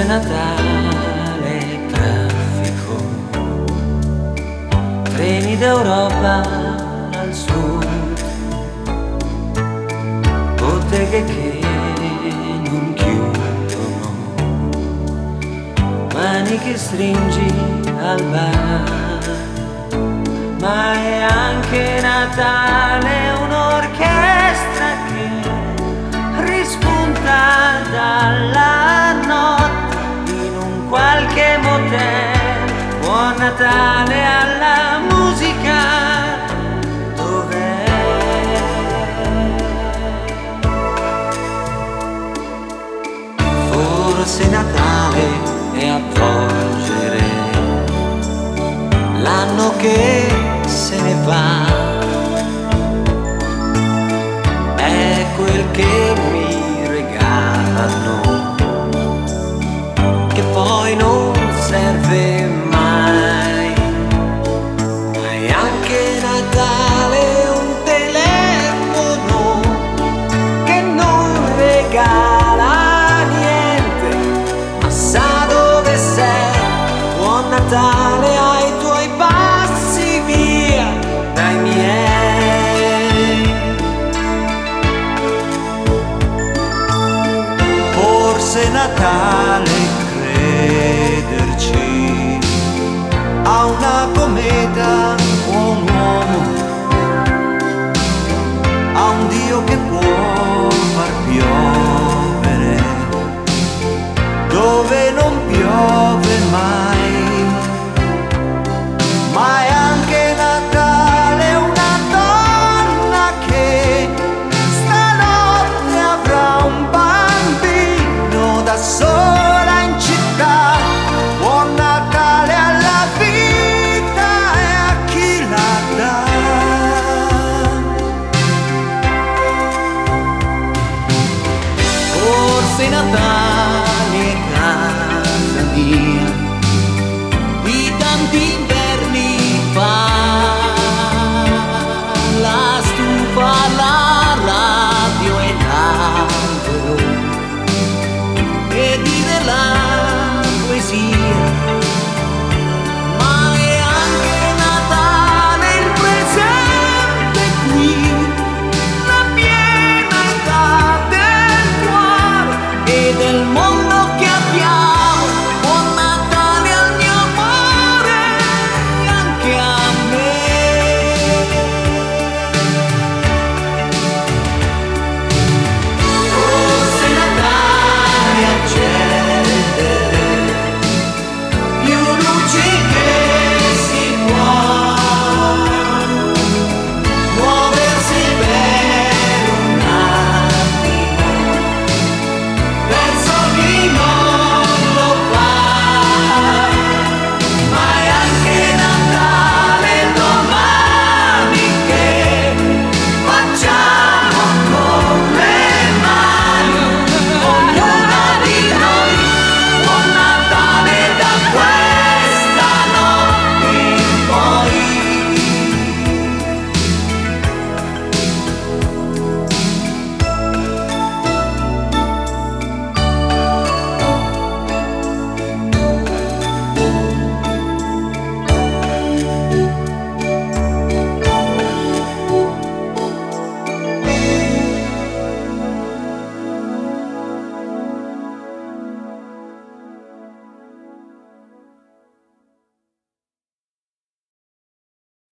Natale, traffico, treni d'Europa al sud, botteghe che non chiudono, mani che stringi al bar. Ma è anche Natale, un'orchestra che rispunta dalla notte in un qualche motel. Buon Natale alla musica, dov'è? Forse Natale è avvolgere l'anno che se ne va, è quel che mi regalano